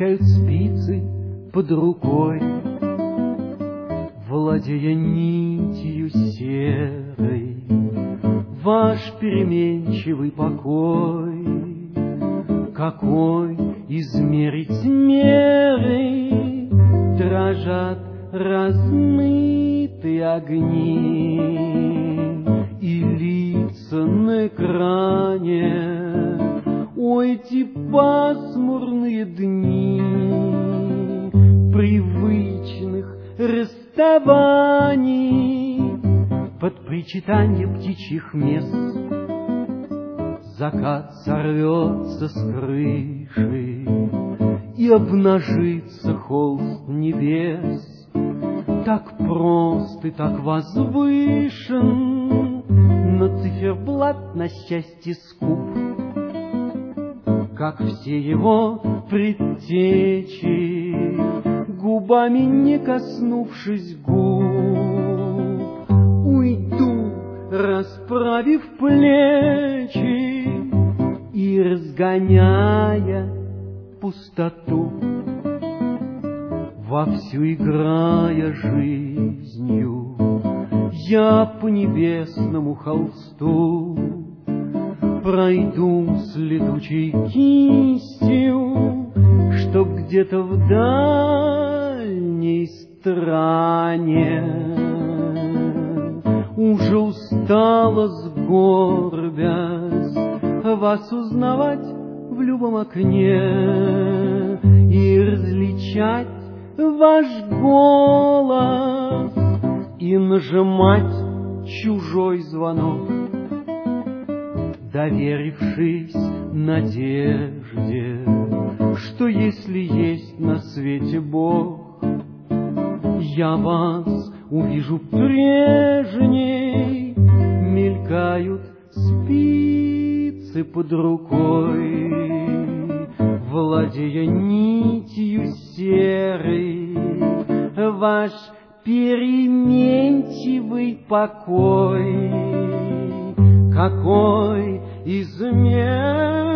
Мелькают спицы под рукой, владея нитью серой, ваш переменчивый покой. Какой измерить мерой дрожат размытые огни и лица на экране. Ой, эти пасмурные дни привычных расставаний под причитанье птичьих мест. Закат сорвется с крыши и обнажится холст небес. Так прост и так возвышен, но циферблат на счастье скуп, как все его предтечи, губами не коснувшись губ. Уйду, расправив плечи и разгоняя пустоту, вовсю играя жизнью, я по небесному холсту пройду с летучей кистью, чтоб где-то в дальней стране уже устала, сгорбясь, вас узнавать в любом окне и различать ваш голос и нажимать чужой звонок, доверившись надежде, что если есть на свете Бог, я вас увижу прежней. Мелькают спицы под рукой, владея нитью серой, ваш переменчивый покой. Какой измер